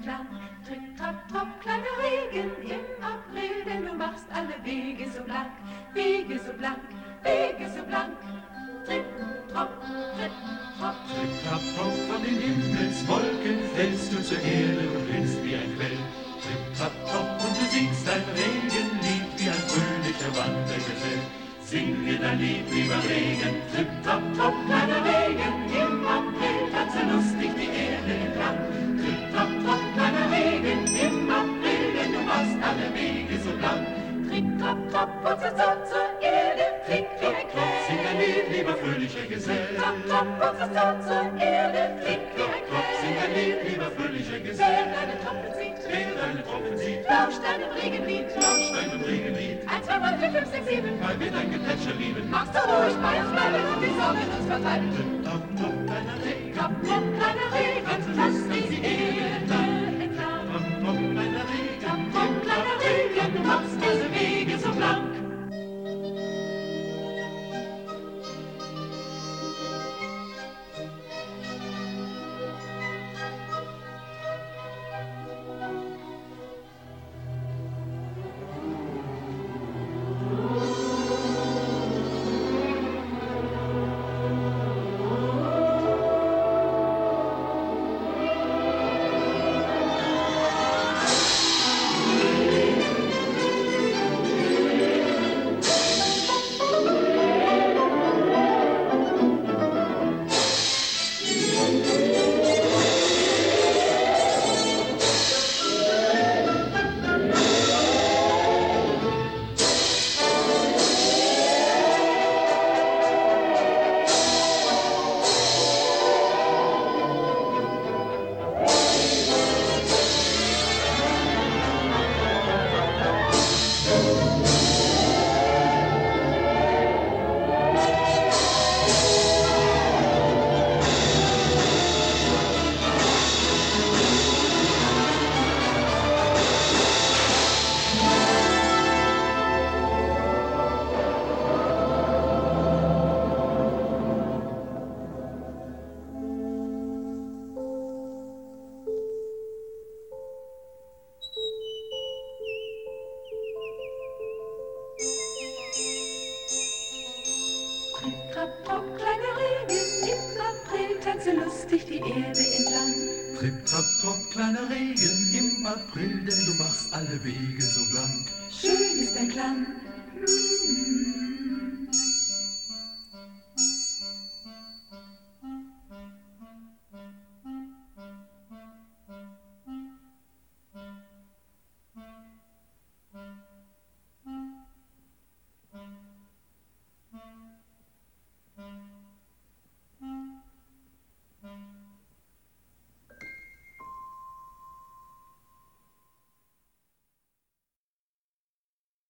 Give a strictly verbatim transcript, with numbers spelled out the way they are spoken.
entlang. Tritt, trapp, tropp, kleiner Regen im April, denn du machst alle Wege so blank, Wege so blank, Wege so blank. Tritt, tropp, tritt, tropp. Tritt, trapp, tropp, von den Himmelswolken fällst du zur Erde und rinnst wie ein Quell. Tritt, trapp, tropp, und du singst ein Regenlied wie ein fröhlicher Wandergesell. Sing mir dein Lied, lieber Regen, tritt, trapp, tropp, kleiner Regen, im April tanze lustig die Erde entlang. Tritt, trapp, tropp, kleiner Regen, im April, denn du machst alle Wege so blank. Tritt, trapp, tropp, putze so zur Erde, flieg wie ein Quell. Sing ein Lied, lieber fröhlicher Gesell. Trapp, trapp, putze so zur Erde, flieg wie ein Quell. Sing ein Lied, lieber fröhlicher Wer Gesell. deine Tropfen sieht, Wer deine Tropfen sieht, lauscht deinem Regenlied. lauscht deinem Regenlied. Eins, zwei, drei, vier, fünf, sechs, sieben. Weil wir dein Geplätscher lieben. Magst du ruhig bei uns bleiben und die Sorgen uns vertreiben? Top, top, kleiner Regen. Trapp, trapp, kleiner Regen, lass die Erde entlang. Top, top, kleiner Regen. Trapp, trapp, kleiner Regen, du machst diese Wege so blank. Trapp, tropp, kleiner Regen, im April tanze lustig die Erde entlang. Tripp, trapp, tropp, kleiner Regen im April, denn du machst alle Wege so blank. Schön ist der Klang. Mm.